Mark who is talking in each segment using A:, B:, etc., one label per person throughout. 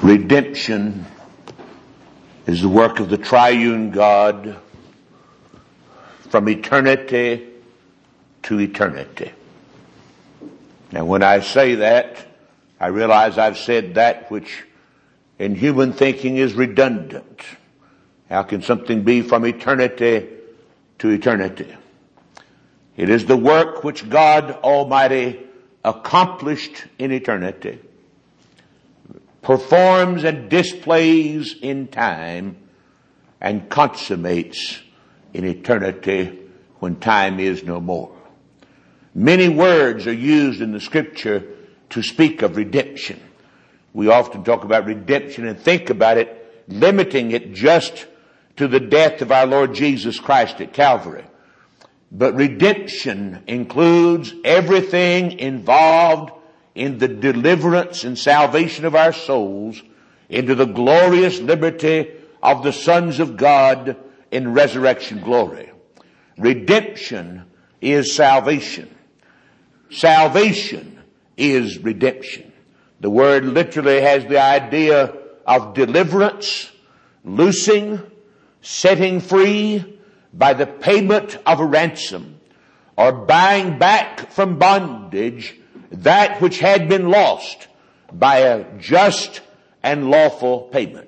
A: Redemption is the work of the triune God from eternity to eternity. Now, when I say that, I realize I've said that which in human thinking is redundant. How can something be from eternity to eternity? It is the work which God Almighty accomplished in eternity, performs and displays in time, and consummates in eternity when time is no more. Many words are used in the Scripture to speak of redemption. We often talk about redemption and think about it, limiting it just to the death of our Lord Jesus Christ at Calvary. But redemption includes everything involved in the deliverance and salvation of our souls into the glorious liberty of the sons of God in resurrection glory. Redemption is salvation. Salvation is redemption. The word literally has the idea of deliverance, loosing, setting free by the payment of a ransom, or buying back from bondage that which had been lost by a just and lawful payment.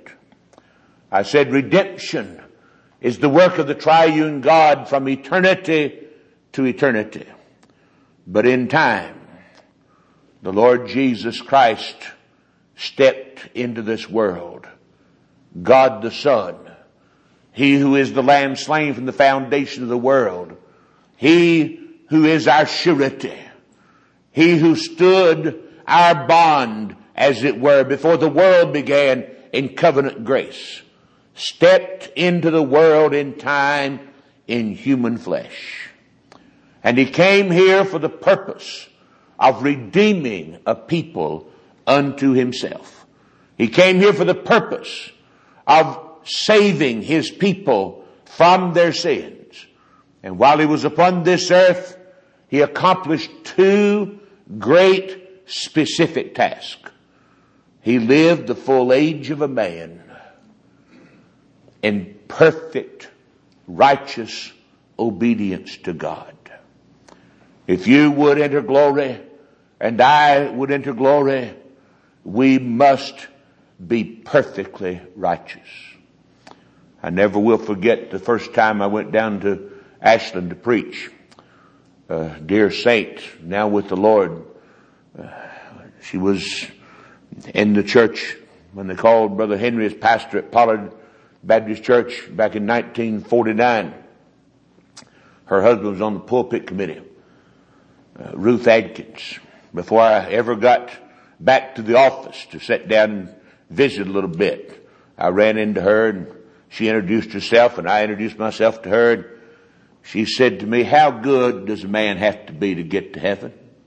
A: I said redemption is the work of the triune God from eternity to eternity. But in time, the Lord Jesus Christ stepped into this world. God the Son, He who is the Lamb slain from the foundation of the world, He who is our surety, He who stood our bond, as it were, before the world began in covenant grace, stepped into the world in time in human flesh. And He came here for the purpose of redeeming a people unto Himself. He came here for the purpose of saving His people from their sins. And while He was upon this earth, He accomplished two great specific tasks. He lived the full age of a man in perfect, righteous obedience to God. If you would enter glory, and I would enter glory, we must be perfectly righteous. I never will forget the first time I went down to Ashland to preach. Dear saint, now with the Lord, she was in the church when they called Brother Henry as pastor at Pollard Baptist Church back in 1949. Her husband was on the pulpit committee, Ruth Adkins. Before I ever got back to the office to sit down and visit a little bit, I ran into her and she introduced herself and I introduced myself to her. And she said to me, "How good does a man have to be to get to heaven?"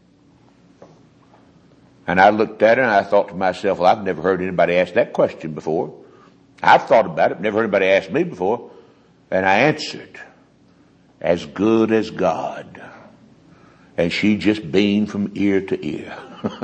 A: And I looked at her and I thought to myself, well, I've never heard anybody ask that question before. I've thought about it, never heard anybody ask me before. And I answered, "As good as God." And she just beamed from ear to ear.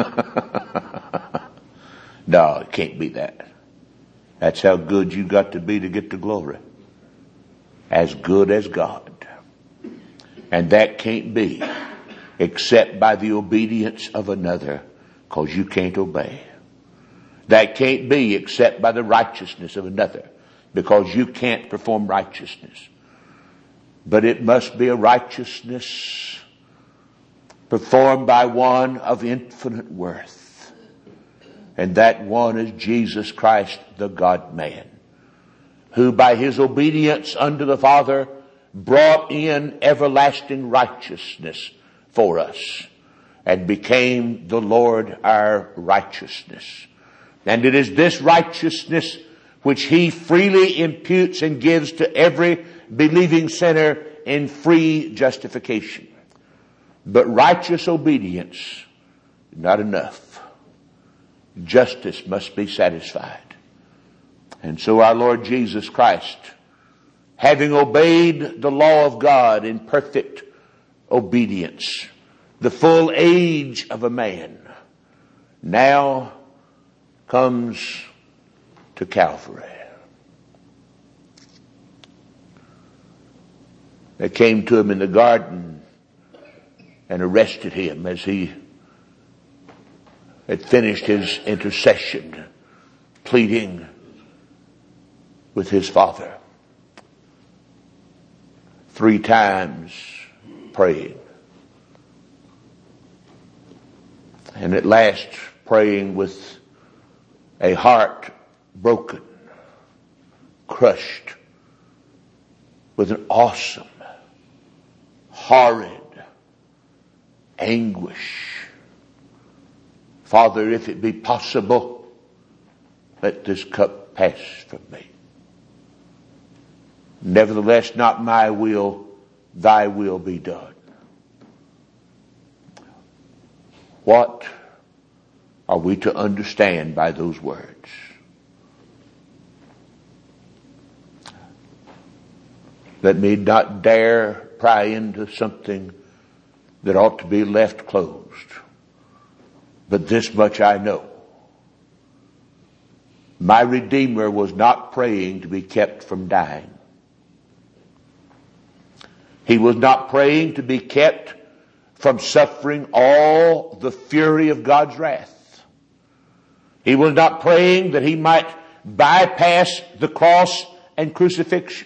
A: No, it can't be that. That's how good you got to be to get to glory. As good as God. And that can't be except by the obedience of another, because you can't obey. That can't be except by the righteousness of another, because you can't perform righteousness. But it must be a righteousness performed by one of infinite worth. And that one is Jesus Christ, the God-man, who by His obedience unto the Father brought in everlasting righteousness for us and became the Lord our righteousness. And it is this righteousness which He freely imputes and gives to every believing sinner in free justification. But righteous obedience, not enough. Justice must be satisfied. And so our Lord Jesus Christ, having obeyed the law of God in perfect obedience, the full age of a man, now comes to Calvary. They came to him in the garden and arrested him as he had finished his intercession, pleading with his Father. 3 times praying. And at last praying with a heart broken, crushed, with an awesome, horrid anguish. Father, if it be possible, let this cup pass from me. Nevertheless, not my will, thy will be done. What are we to understand by those words? Let me not dare pry into something that ought to be left closed. But this much I know. My Redeemer was not praying to be kept from dying. He was not praying to be kept from suffering all the fury of God's wrath. He was not praying that he might bypass the cross and crucifixion.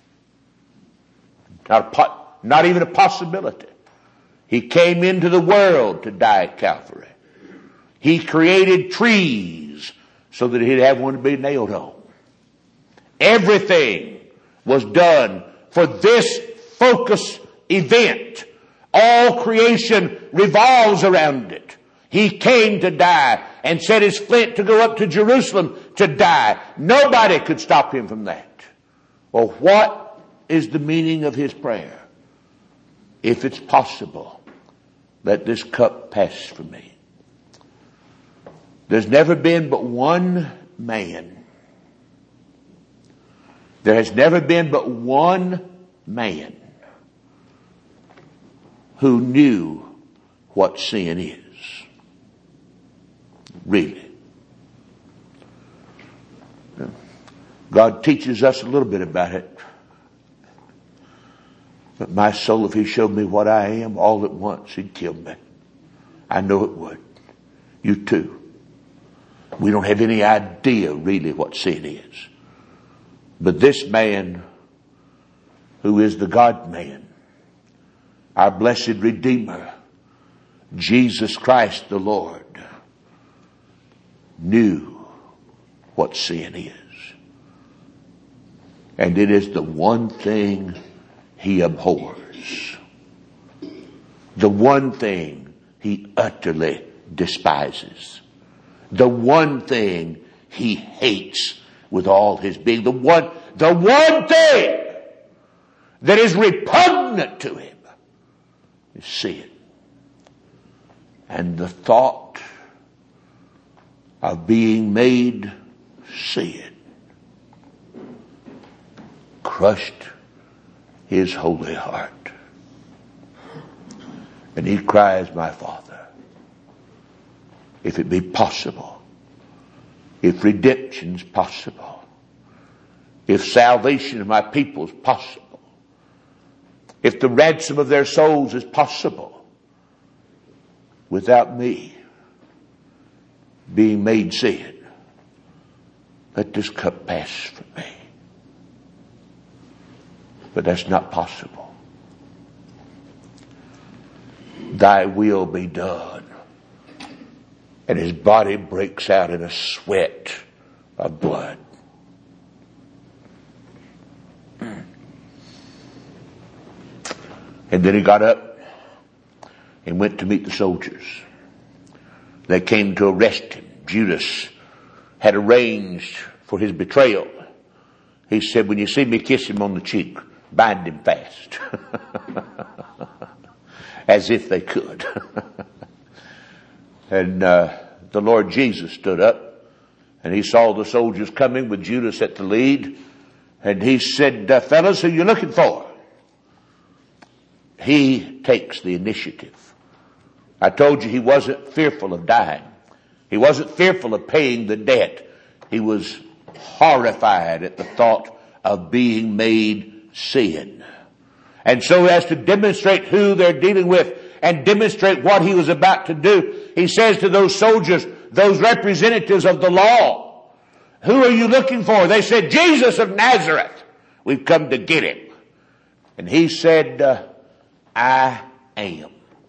A: Not even a possibility. He came into the world to die at Calvary. He created trees so that he'd have one to be nailed on. Everything was done for this focus event. All creation revolves around it. He came to die and set his flint to go up to Jerusalem to die. Nobody could stop him from that. Well, what is the meaning of his prayer? If it's possible, let this cup pass from me. There's never been but one man. There has never been but one man who knew what sin is. Really. God teaches us a little bit about it. But my soul, if he showed me what I am all at once, he'd kill me. I know it would. You too. We don't have any idea really what sin is. But this man, who is the God-man, our blessed Redeemer, Jesus Christ the Lord, knew what sin is. And it is the one thing he abhors. The one thing he utterly despises. The one thing he hates with all his being. The one thing that is repugnant to him is sin. And the thought of being made sin crushed his holy heart. And he cries, my Father, if it be possible, if redemption's possible, if salvation of my people is possible, if the ransom of their souls is possible, without me being made sin, let this cup pass from me. But that's not possible. Thy will be done. And his body breaks out in a sweat of blood. And then he got up and went to meet the soldiers. They came to arrest him. Judas had arranged for his betrayal. He said, when you see me kiss him on the cheek, bind him fast. As if they could. And the Lord Jesus stood up and he saw the soldiers coming with Judas at the lead. And he said, fellas, who you looking for? He takes the initiative. I told you he wasn't fearful of dying. He wasn't fearful of paying the debt. He was horrified at the thought of being made sin. And so as to demonstrate who they're dealing with and demonstrate what he was about to do, he says to those soldiers, those representatives of the law, who are you looking for? They said, Jesus of Nazareth. We've come to get him. And he said, I am.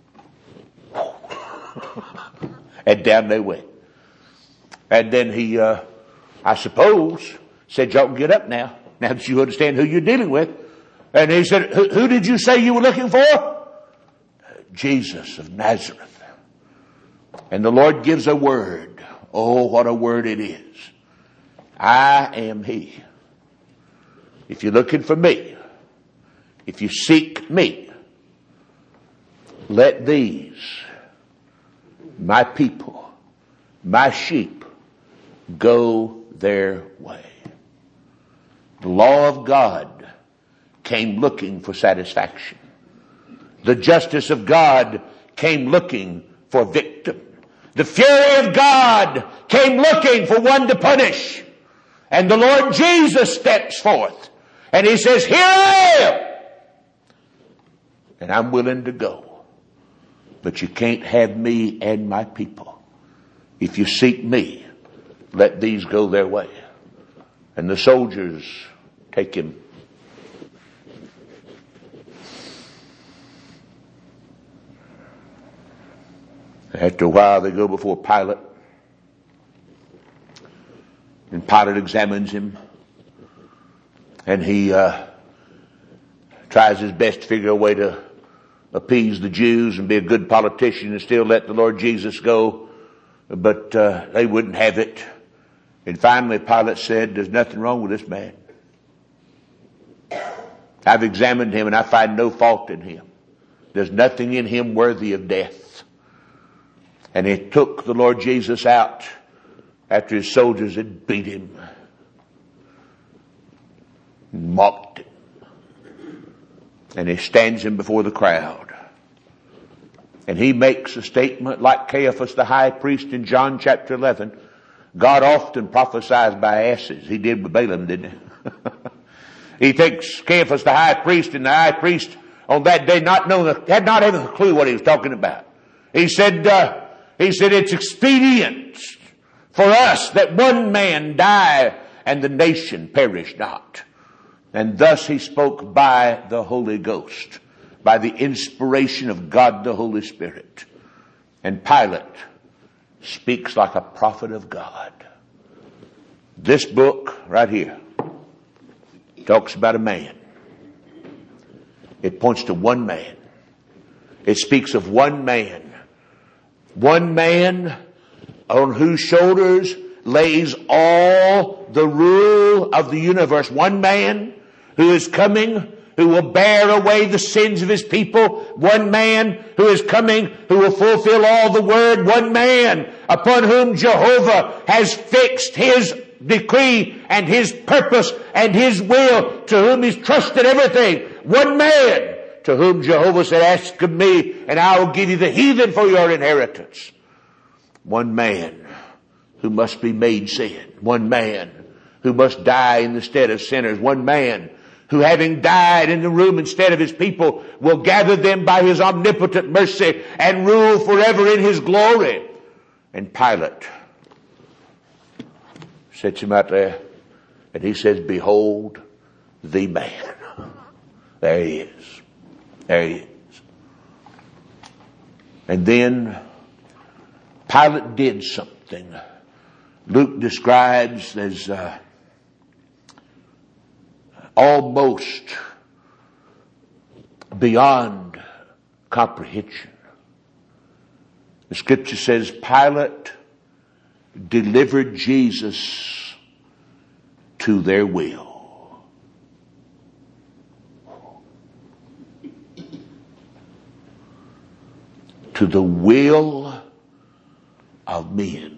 A: And down they went. And then he, I suppose, said, y'all can get up now that you understand who you're dealing with. And he said, who did you say you were looking for? Jesus of Nazareth. And the Lord gives a word. Oh, what a word it is. I am he. If you're looking for me, if you seek me, let these, my people, my sheep, go their way. The law of God came looking for satisfaction. The justice of God came looking for victim. The fury of God came looking for one to punish. And the Lord Jesus steps forth and he says, here I am. And I'm willing to go. But you can't have me and my people. If you seek me, let these go their way. And the soldiers take him. After a while, they go before Pilate. And Pilate examines him. And he tries his best to figure a way to appease the Jews and be a good politician and still let the Lord Jesus go. But they wouldn't have it. And finally Pilate said, there's nothing wrong with this man. I've examined him and I find no fault in him. There's nothing in him worthy of death. And he took the Lord Jesus out after his soldiers had beat him, mocked him. And he stands him before the crowd. And he makes a statement like Caiaphas the high priest in John chapter 11. God often prophesies by asses. He did with Balaam, didn't he? He takes Caiaphas the high priest, and the high priest on that day had not even a clue what he was talking about. He said it's expedient for us that one man die and the nation perish not. And thus he spoke by the Holy Ghost, by the inspiration of God the Holy Spirit. And Pilate speaks like a prophet of God. This book right here talks about a man. It points to one man. It speaks of one man. One man on whose shoulders lays all the rule of the universe. One man who is coming, who will bear away the sins of his people. One man who is coming, who will fulfill all the word. One man upon whom Jehovah has fixed his decree and his purpose and his will, to whom he's trusted everything. One man to whom Jehovah said, ask of me and I will give you the heathen for your inheritance. One man who must be made sin. One man who must die in the stead of sinners. One man who, having died in the room instead of his people, will gather them by his omnipotent mercy and rule forever in his glory. And Pilate sets him out there and he says, behold the man. There he is. There he is. And then Pilate did something Luke describes as almost beyond comprehension. The scripture says Pilate delivered Jesus to their will. To the will of men.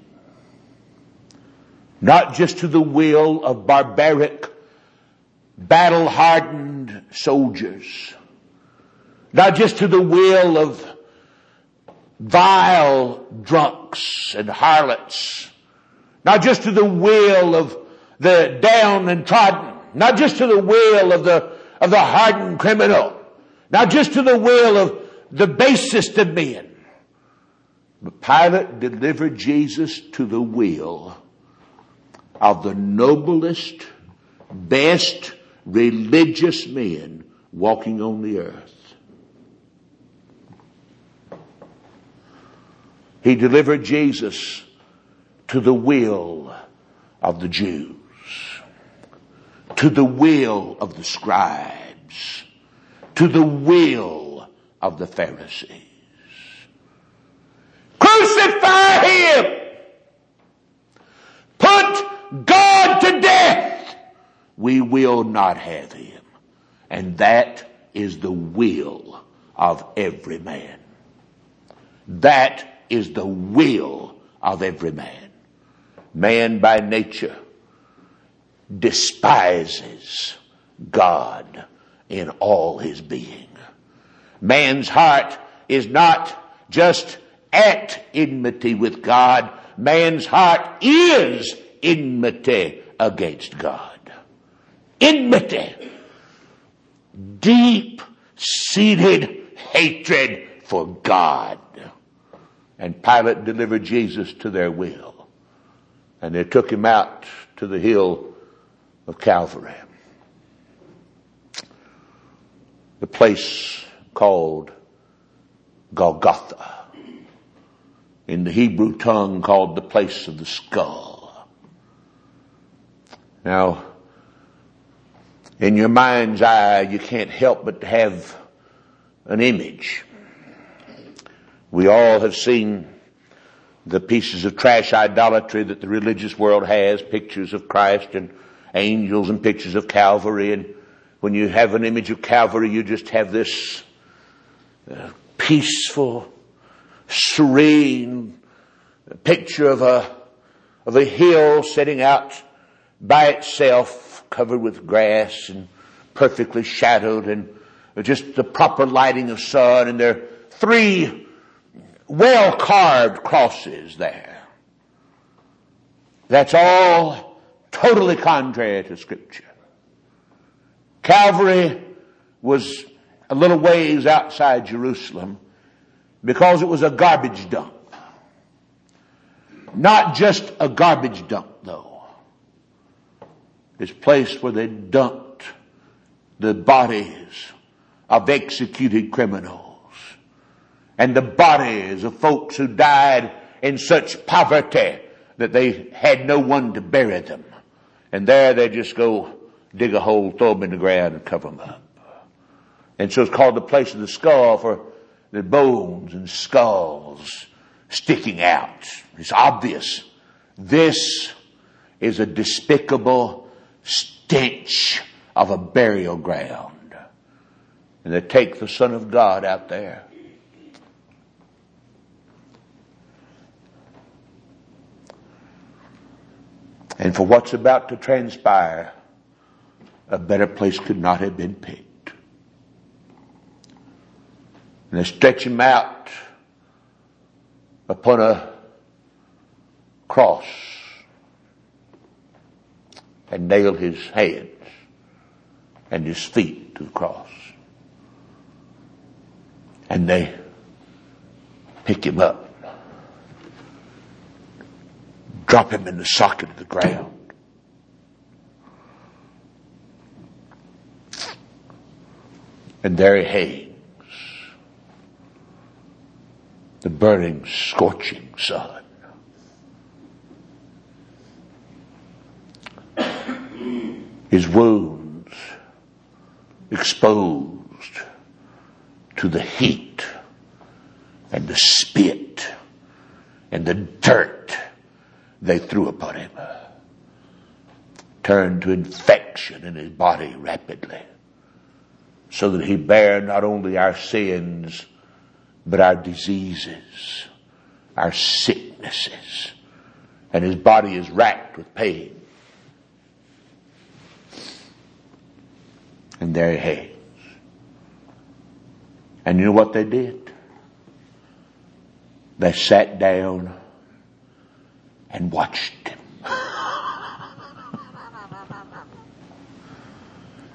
A: Not just to the will of barbaric, battle-hardened soldiers. Not just to the will of vile drunks and harlots. Not just to the will the down and trodden, not just to the will of the hardened criminal, not just to the will of the basest of men. But Pilate delivered Jesus to the will of the noblest, best religious men walking on the earth. He delivered Jesus to the will of the Jews, to the will of the scribes, to the will of the Pharisees. Crucify him! Put God to death! We will not have him. And that is the will of every man. That is the will of every man. Man by nature despises God in all his being. Man's heart is not just at enmity with God. Man's heart is enmity against God. Enmity. Deep-seated hatred for God. And Pilate delivered Jesus to their will. And they took him out to the hill of Calvary. The place called Golgotha. In the Hebrew tongue called the place of the skull. Now, in your mind's eye, you can't help but to have an image. We all have seen the pieces of trash idolatry that the religious world has, pictures of Christ and angels and pictures of Calvary. And when you have an image of Calvary, you just have this peaceful, serene picture of a hill sitting out by itself, covered with grass and perfectly shadowed, and just the proper lighting of sun, and there are 3 well-carved crosses there. That's all totally contrary to Scripture. Calvary was a little ways outside Jerusalem because it was a garbage dump. Not just a garbage dump, though. It's a place where they dumped the bodies of executed criminals and the bodies of folks who died in such poverty that they had no one to bury them. And there they just go dig a hole, throw them in the ground, and cover them up. And so it's called the place of the skull, for the bones and skulls sticking out. It's obvious. This is a despicable stench of a burial ground. And they take the Son of God out there. And for what's about to transpire, a better place could not have been picked. And they stretch him out upon a cross and nail his hands and his feet to the cross. And they pick him up, drop him in the socket of the ground. And there he hangs. The burning, scorching sun. His wounds exposed to the heat and the spit and the dirt they threw upon him. Turned to infection in his body rapidly, so that he bare not only our sins, but our diseases, our sicknesses. And his body is racked with pain. And there he hangs. And you know what they did? They sat down and watched him.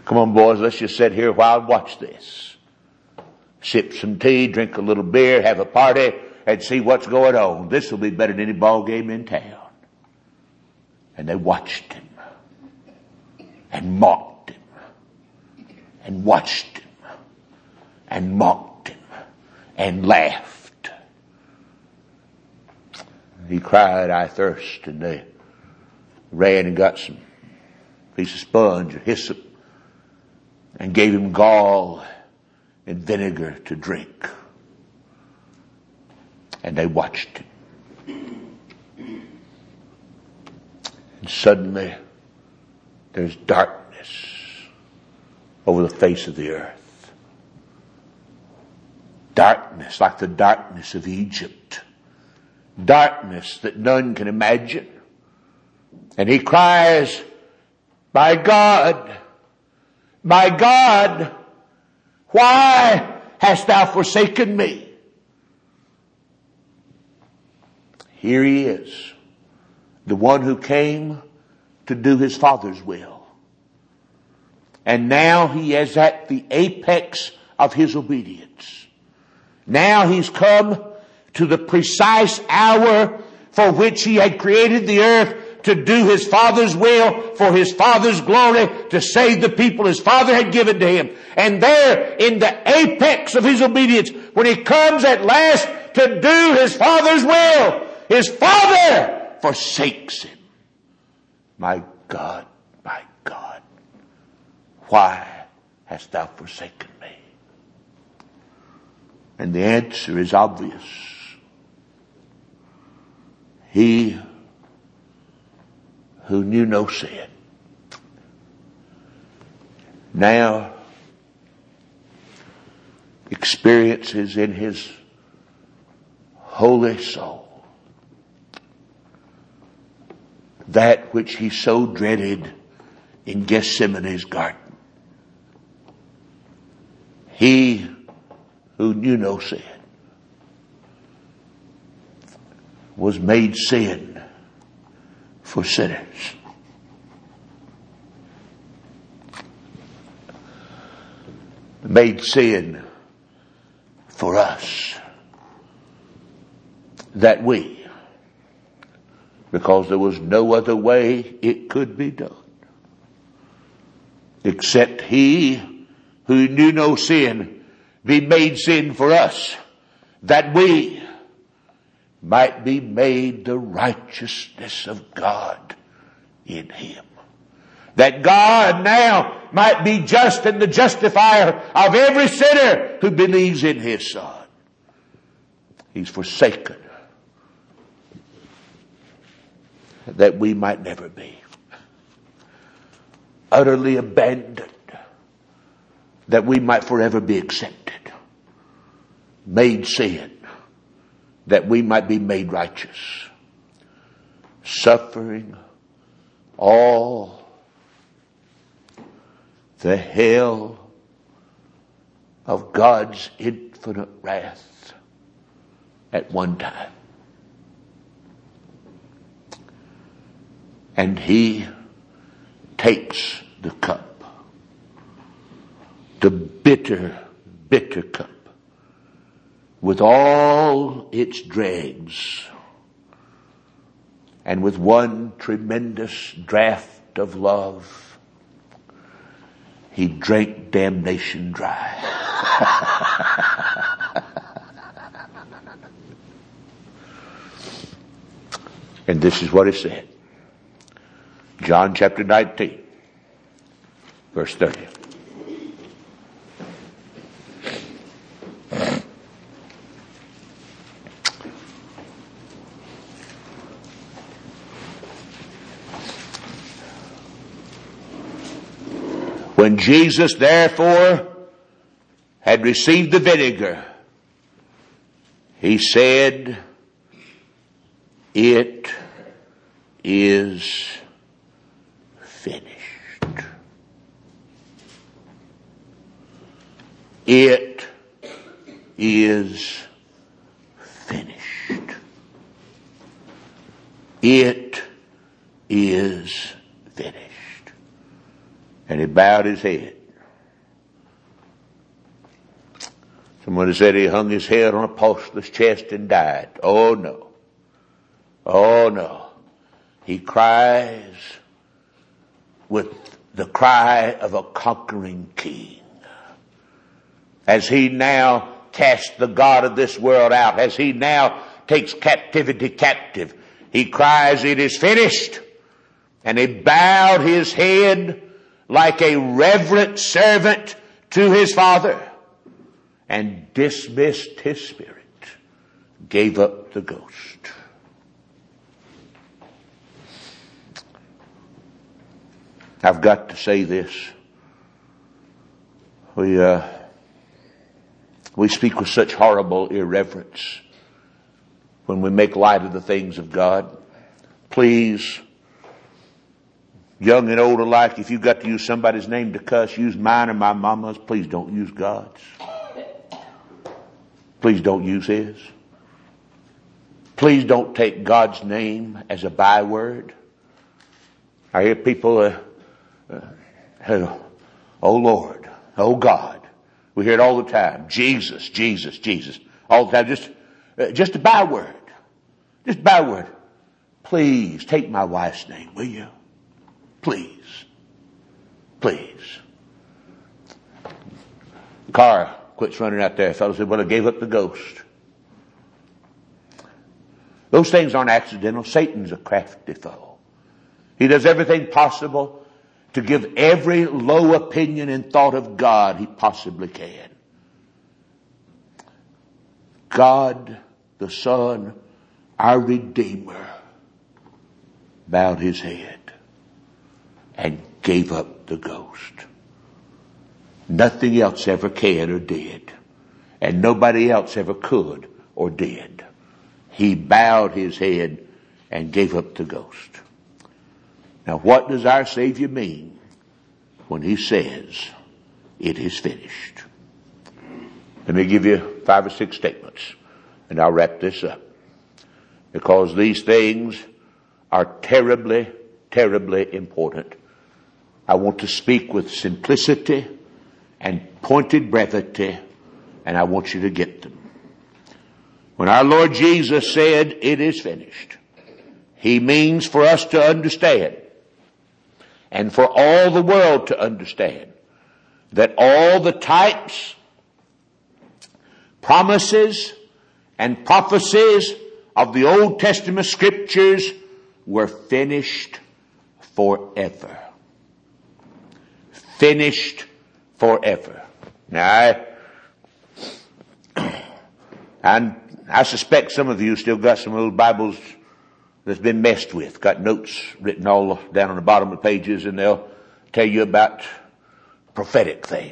A: Come on, boys, let's just sit here a while and watch this. Sip some tea, drink a little beer, have a party, and see what's going on. This will be better than any ball game in town. And they watched him and mocked him and watched him and mocked him and laughed. He cried, I thirst, and they ran and got some piece of sponge or hyssop and gave him gall and vinegar to drink. And they watched him. And suddenly there's darkness over the face of the earth. Darkness like the darkness of Egypt. Darkness that none can imagine. And he cries, my God, why hast thou forsaken me? Here he is, the one who came to do his Father's will. And now he is at the apex of his obedience. Now he's come to the precise hour for which he had created the earth, to do his Father's will, for his Father's glory, to save the people his Father had given to him. And there, in the apex of his obedience, when he comes at last to do his Father's will, his Father forsakes him. My God, why hast thou forsaken me? And the answer is obvious. He who knew no sin now experiences in his holy soul that which he so dreaded in Gethsemane's garden. He who knew no sin was made sin for sinners. Made sin for us, that we, because there was no other way it could be done, except he who knew no sin be made sin for us, that we might be made the righteousness of God in him. That God now might be just and the justifier of every sinner who believes in his Son. He's forsaken that we might never be. Utterly abandoned that we might forever be accepted. Made sin that we might be made righteous. Suffering all the hell of God's infinite wrath at one time. And he takes the cup, the bitter, bitter cup, with all its dregs, and with one tremendous draught of love, he drank damnation dry. And this is what it said. John chapter 19, verse 30. When Jesus therefore had received the vinegar, he said, "It is finished." It is finished. It is finished. And he bowed his head Someone said he hung his head on a postless chest and died. Oh no. Oh no. He cries with the cry of a conquering king. As he now casts the God of this world out, as he now takes captivity captive, he cries, "It is finished." And he bowed his head like a reverent servant to his Father and dismissed his spirit, gave up the ghost. I've got to say this. We speak with such horrible irreverence when we make light of the things of God. Please, young and old alike, if you've got to use somebody's name to cuss, use mine or my mama's. Please don't use God's. Please don't use his. Please don't take God's name as a byword. I hear people, oh Lord, oh God. We hear it all the time. Jesus, Jesus, Jesus. All the time. Just a byword. Just a byword. Please take my wife's name, will you? Please. Please. The car quits running out there. A fellow said, "Well, I gave up the ghost." Those things aren't accidental. Satan's a crafty foe. He does everything possible to give every low opinion and thought of God he possibly can. God, the Son, our Redeemer, bowed his head and gave up the ghost. Nothing else ever can or did. And nobody else ever could or did. He bowed his head and gave up the ghost. Now, what does our Savior mean when he says, "It is finished"? Let me give you 5 or 6 statements, and I'll wrap this up. Because these things are terribly, terribly important. I want to speak with simplicity and pointed brevity, and I want you to get them. When our Lord Jesus said, "It is finished," he means for us to understand, and for all the world to understand, that all the types, promises, and prophecies of the Old Testament scriptures were finished forever. Finished forever. Now, I suspect some of you still got some old Bibles that's been messed with, got notes written all down on the bottom of the pages, and they'll tell you about prophetic things.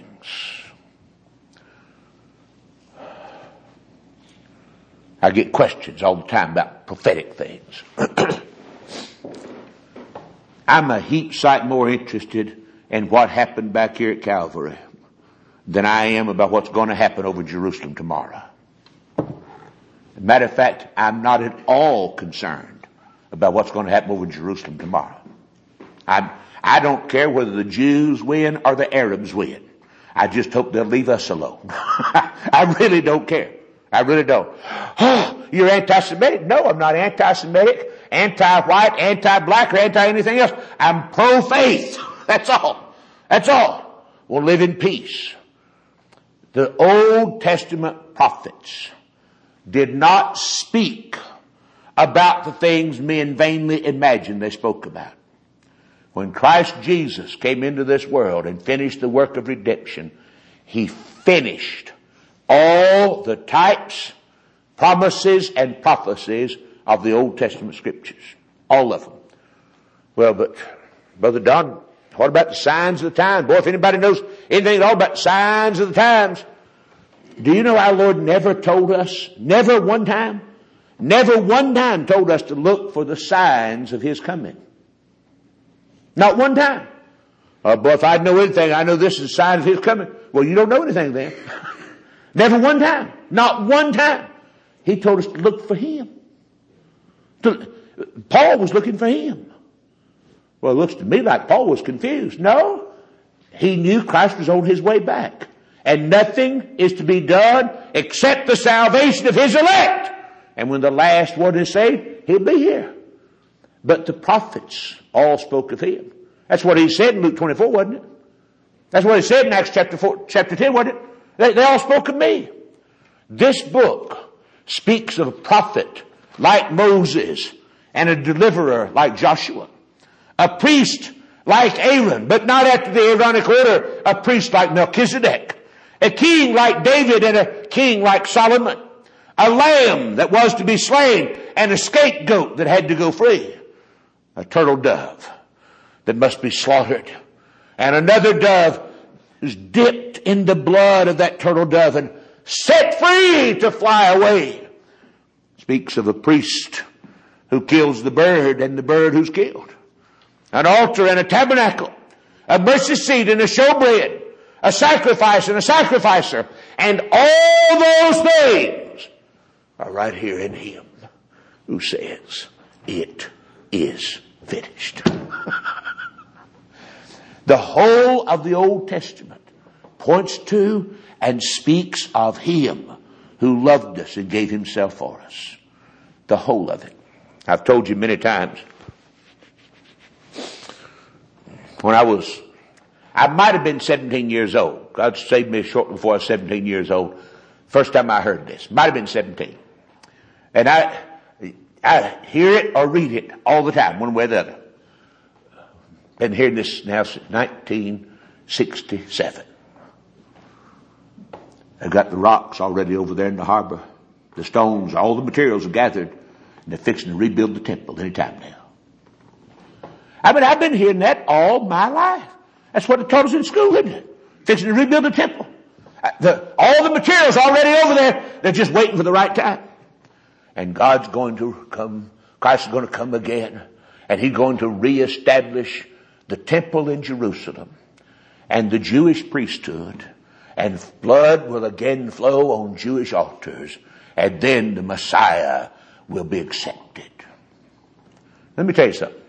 A: I get questions all the time about prophetic things. I'm a heap sight more interested in what happened back here at Calvary than I am about what's going to happen over Jerusalem tomorrow. As a matter of fact, I'm not at all concerned about what's going to happen over Jerusalem tomorrow. I don't care whether the Jews win or the Arabs win. I just hope they'll leave us alone. I really don't care. I really don't. Oh, you're anti-Semitic? No, I'm not anti-Semitic, anti-white, anti-black, or anti-anything else. I'm pro-faith. That's all. That's all. We'll live in peace. The Old Testament prophets did not speak about the things men vainly imagined they spoke about. When Christ Jesus came into this world and finished the work of redemption, he finished all the types, promises, and prophecies of the Old Testament scriptures. All of them. Well, but Brother Don, what about the signs of the time? Boy, if anybody knows anything at all about signs of the times, do you know our Lord never told us, never one time told us to look for the signs of his coming. Not one time. Boy, if I know anything, I know this is a sign of his coming. Well, you don't know anything then. Never one time. Not one time. He told us to look for him. Paul was looking for him. Well, it looks to me like Paul was confused. No. He knew Christ was on his way back. and nothing is to be done except the salvation of his elect. And when the last one is saved, he'll be here. But the prophets all spoke of him. That's what he said in Luke 24, wasn't it? That's what he said in Acts chapter 10, wasn't it? They all spoke of me. This book speaks of a prophet like Moses and a deliverer like Joshua. A priest like Aaron, but not after the Aaronic order, a priest like Melchizedek. A king like David and a king like Solomon. A lamb that was to be slain and a scapegoat that had to go free. A turtle dove that must be slaughtered. And another dove is dipped in the blood of that turtle dove and set free to fly away. Speaks of a priest who kills the bird and the bird who's killed. An altar and a tabernacle. A mercy seat and a showbread. A sacrifice and a sacrificer. And all those things are right here in him who says, it is finished. The whole of the Old Testament points to and speaks of him who loved us and gave himself for us. The whole of it. I've told you many times, when I might have been 17 years old. God saved me shortly before I was 17 years old. First time I heard this. Might have been 17. And I hear it or read it all the time, one way or the other. Been hearing this now since 1967. They've got the rocks already over there in the harbor. The stones, all the materials are gathered. And they're fixing to rebuild the temple any time now. I've been hearing that all my life. That's what it taught us in school, isn't it? Fixing to rebuild the temple. All the materials already over there. They're just waiting for the right time. And God's going to come. Christ is going to come again. And he's going to reestablish the temple in Jerusalem. And the Jewish priesthood. And blood will again flow on Jewish altars. And then the Messiah will be accepted. Let me tell you something.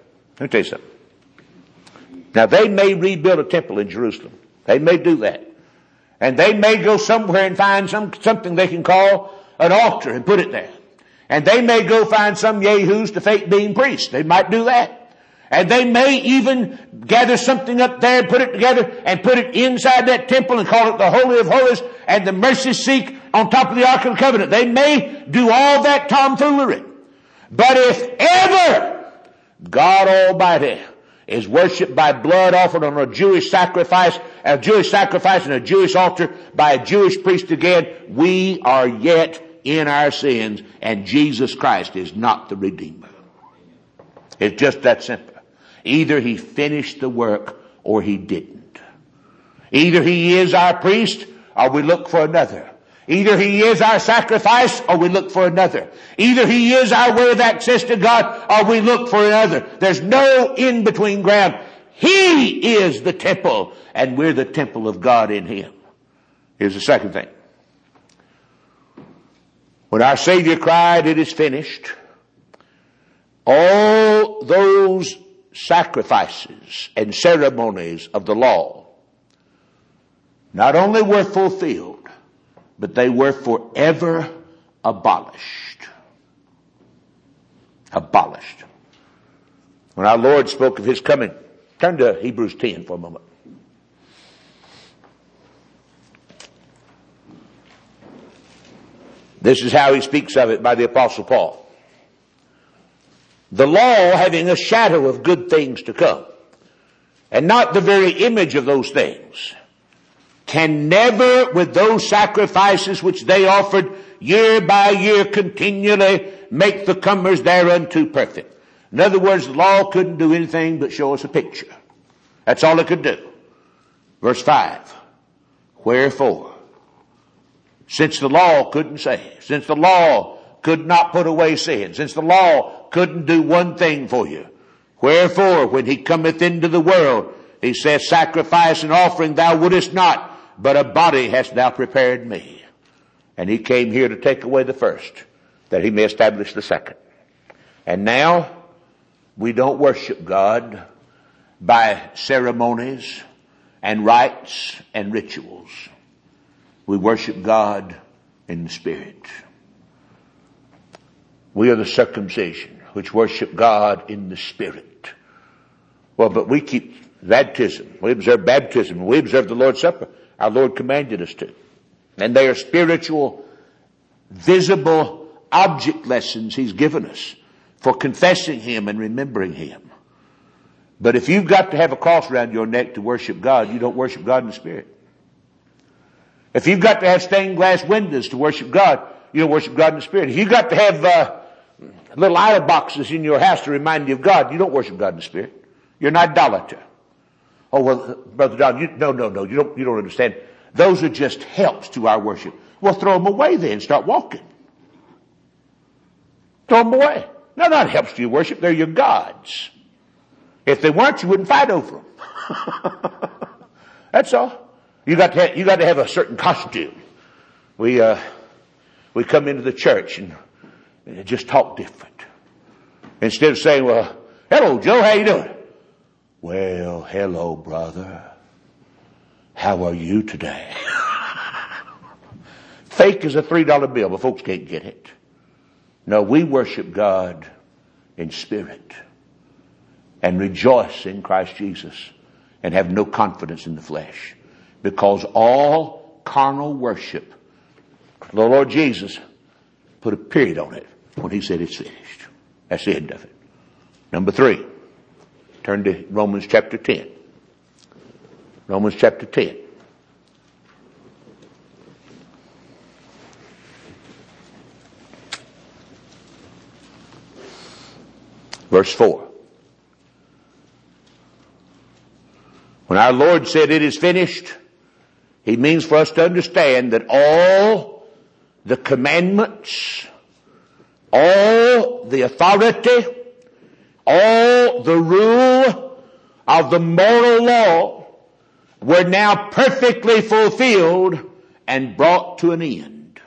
A: Now they may rebuild a temple in Jerusalem. They may do that. And they may go somewhere and find something they can call an altar and put it there. And they may go find some yahoos to fake being priests. They might do that. And they may even gather something up there and put it together and put it inside that temple and call it the Holy of Holies and the mercy seat on top of the Ark of the Covenant. They may do all that tomfoolery. But if ever God Almighty is worshipped by blood offered on a Jewish sacrifice and a Jewish altar by a Jewish priest again, we are yet in our sins, and Jesus Christ is not the Redeemer. It's just that simple. Either he finished the work or he didn't. Either he is our priest or we look for another. Either he is our sacrifice or we look for another. Either he is our way of access to God or we look for another. There's no in-between ground. He is the temple and we're the temple of God in him. Here's the second thing. When our Savior cried, it is finished, all those sacrifices and ceremonies of the law not only were fulfilled, but they were forever abolished. Abolished. When our Lord spoke of his coming, turn to Hebrews 10 for a moment. This is how he speaks of it by the Apostle Paul. The law having a shadow of good things to come, and not the very image of those things, can never, with those sacrifices which they offered year by year continually, make the comers thereunto perfect. In other words, the law couldn't do anything but show us a picture. That's all it could do. Verse 5. Wherefore, since the law couldn't save, since the law could not put away sin, since the law couldn't do one thing for you, wherefore, when he cometh into the world, he says, sacrifice and offering thou wouldest not, but a body hast thou prepared me. And he came here to take away the first, that he may establish the second. And now, we don't worship God by ceremonies and rites and rituals. We worship God in the Spirit. We are the circumcision which worship God in the Spirit. Well, but we keep baptism. We observe baptism. We observe the Lord's Supper. Our Lord commanded us to. And they are spiritual, visible object lessons He's given us for confessing Him and remembering Him. But if you've got to have a cross around your neck to worship God, you don't worship God in the Spirit. If you've got to have stained glass windows to worship God, you don't worship God in the Spirit. If you've got to have little idol boxes in your house to remind you of God, you don't worship God in the Spirit. You're an idolater. Oh, well, Brother John, no, you don't understand. Those are just helps to our worship. Well, throw them away then. Start walking. Throw them away. No, not helps to your worship. They're your gods. If they weren't, you wouldn't fight over them. That's all. You got to have a certain costume. We come into the church and just talk different. Instead of saying, well, hello, Joe, how you doing? Well, hello, brother. How are you today? Fake as a $3 bill, but folks can't get it. No, we worship God in spirit and rejoice in Christ Jesus and have no confidence in the flesh, because all carnal worship, the Lord Jesus put a period on it when He said it's finished. That's the end of it. Number 3, turn to Romans chapter 10. Romans chapter 10. Verse 4. When our Lord said it is finished, He means for us to understand that all the commandments, all the authority, all the rule of the moral law were now perfectly fulfilled and brought to an end.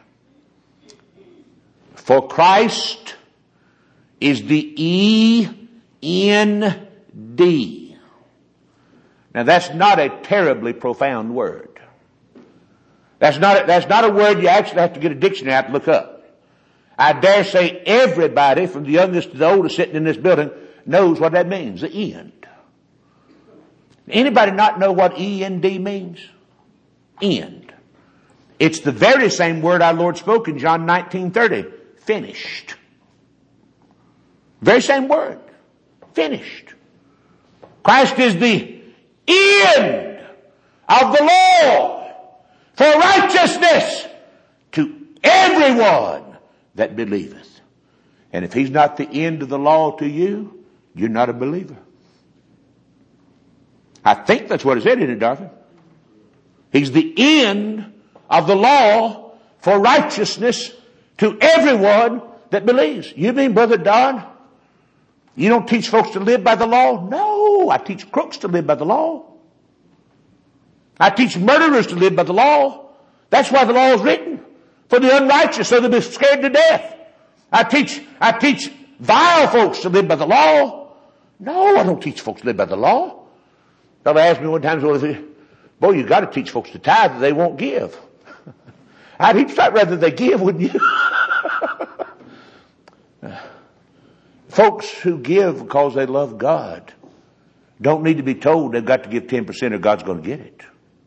A: For Christ is the E-N-D. Now that's not a terribly profound word. That's not a word you actually have to get a dictionary out to look up. I dare say everybody from the youngest to the oldest sitting in this building knows what that means, the end. Anybody not know what E-N-D means? End. It's the very same word our Lord spoke in John 19:30. Finished. Very same word. Finished. Christ is the end of the law for righteousness to everyone that believeth. And if He's not the end of the law to you, you're not a believer. I think that's what it said, isn't it, Darvin? He's the end of the law for righteousness to everyone that believes. You mean, Brother Don, you don't teach folks to live by the law? No, I teach crooks to live by the law. I teach murderers to live by the law. That's why the law is written. For the unrighteous, so they'll be scared to death. I teach vile folks to live by the law. No, I don't teach folks to live by the law. Somebody asked me one time, boy, you got to teach folks to tithe or they won't give. I'd he'd start rather they give, wouldn't you? Folks who give because they love God don't need to be told they've got to give 10% or God's going to get it.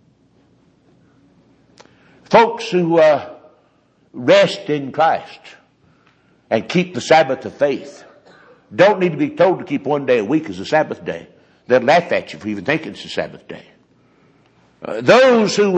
A: Folks who rest in Christ and keep the Sabbath of faith don't need to be told to keep one day a week as a Sabbath day. They'll laugh at you for even thinking it's a Sabbath day. Those who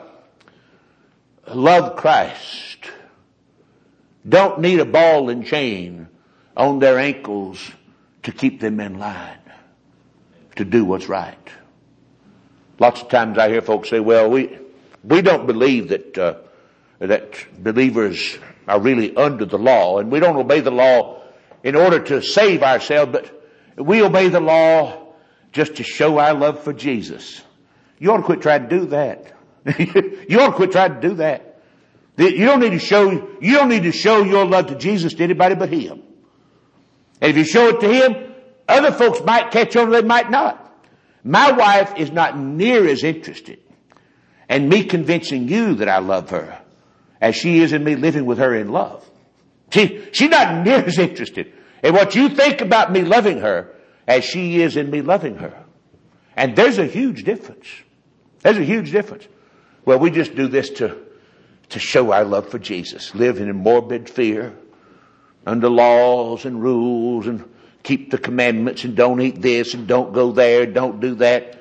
A: love Christ don't need a ball and chain on their ankles to keep them in line to do what's right. Lots of times I hear folks say, well, we don't believe that believers are really under the law, and we don't obey the law in order to save ourselves, but we obey the law just to show our love for Jesus. You ought to quit trying to do that. You ought to quit trying to do that. You don't need to show your love to Jesus to anybody but Him. And if you show it to Him, other folks might catch on, they might not. My wife is not near as interested and me convincing you that I love her as she is in me living with her in love. She's not near as interested in what you think about me loving her as she is in me loving her. And there's a huge difference. There's a huge difference. Well, we just do this to show our love for Jesus. Live in morbid fear under laws and rules and keep the commandments and don't eat this and don't go there, don't do that.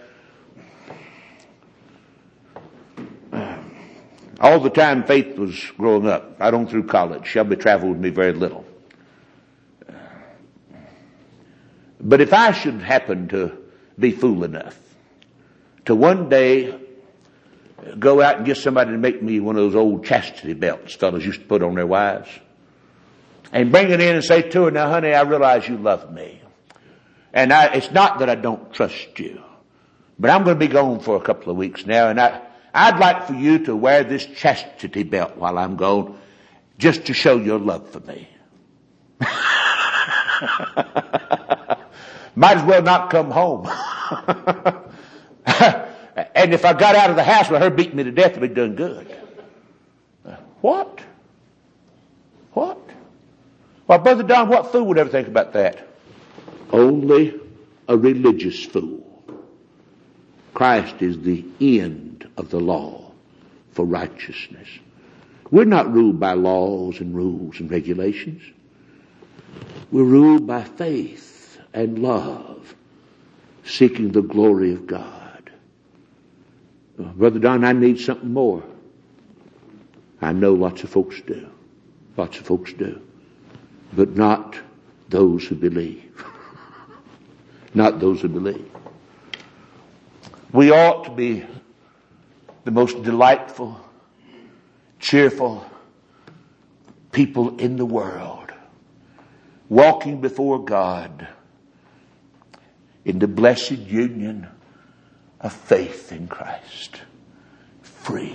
A: All the time Faith was growing up, right on through college, Shelby traveled with me very little. But if I should happen to be fool enough to one day go out and get somebody to make me one of those old chastity belts fellas used to put on their wives, and bring it in and say to her, now honey, I realize you love me. And it's not that I don't trust you, but I'm going to be gone for a couple of weeks now, and I'd like for you to wear this chastity belt while I'm gone, just to show your love for me. Might as well not come home. And if I got out of the house with her beating me to death, I'd be doing good. What? Well, Brother Don, what fool would ever think about that? Only a religious fool. Christ is the end of the law for righteousness. We're not ruled by laws and rules and regulations. We're ruled by faith and love, seeking the glory of God. Brother Don, I need something more. I know lots of folks do. Lots of folks do. But not those who believe. Not those who believe. We ought to be the most delightful, cheerful people in the world, walking before God in the blessed union of faith in Christ. Free.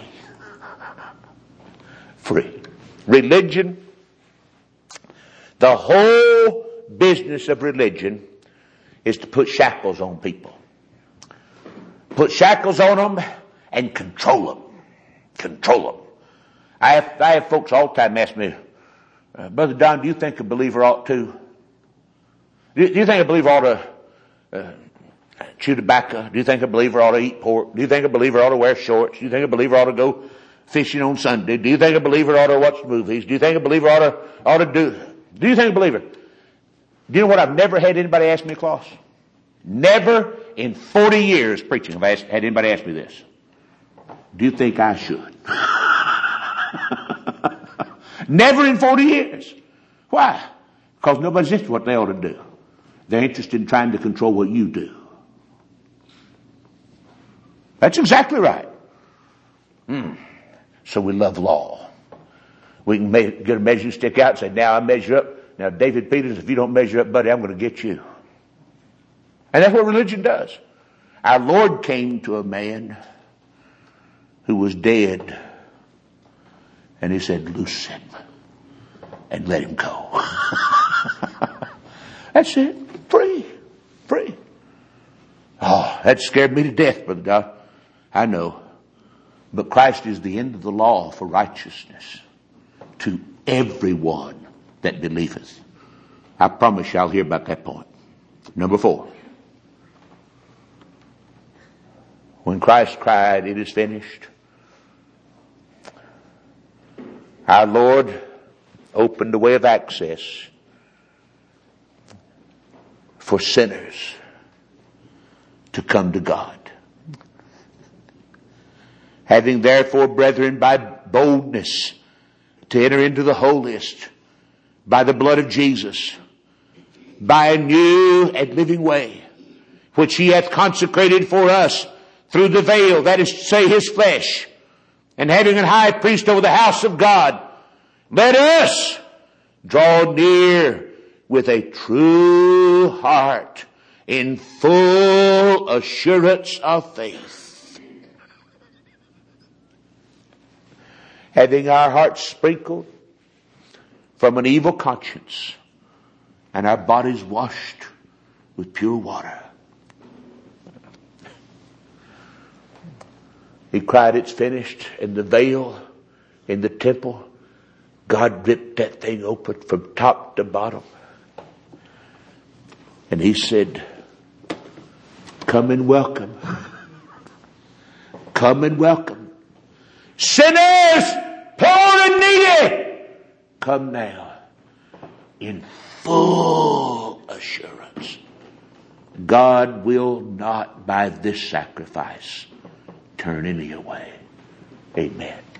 A: Free. Religion, the whole business of religion is to put shackles on people. Put shackles on them and control them. Control them. I have folks all the time ask me, Brother Don, do you think a believer ought to? Do you think a believer ought to chew tobacco? Do you think a believer ought to eat pork? Do you think a believer ought to wear shorts? Do you think a believer ought to go fishing on Sunday? Do you think a believer ought to watch movies? Do you think a believer ought to do you think a believer? Do you know what I've never had anybody ask me, Klaus? Never in 40 years preaching have I had anybody ask me this. Do you think I should? Never in 40 years. Why? Because nobody's interested in what they ought to do. They're interested in trying to control what you do. That's exactly right. So we love law. We can get a measuring stick out and say, now I measure up. Now, David Peters, if you don't measure up, buddy, I'm going to get you. And that's what religion does. Our Lord came to a man who was dead, and he said, loose him and let him go. That's it. Free. Free. Oh, that scared me to death, Brother Doc. I know. But Christ is the end of the law for righteousness to everyone that believeth. I promise you I'll hear about that point. Number 4. When Christ cried, it is finished, our Lord opened a way of access for sinners to come to God. Having therefore, brethren, by boldness to enter into the holiest by the blood of Jesus, by a new and living way, which he hath consecrated for us through the veil, that is to say, his flesh, and having an high priest over the house of God, let us draw near with a true heart in full assurance of faith, having our hearts sprinkled from an evil conscience and our bodies washed with pure water. He cried, "It's finished." And the veil in the temple, God ripped that thing open from top to bottom. And he said, "Come and welcome. Come and welcome. Sinners, poor and needy, come now in full assurance. God will not, by this sacrifice, turn any away." Amen.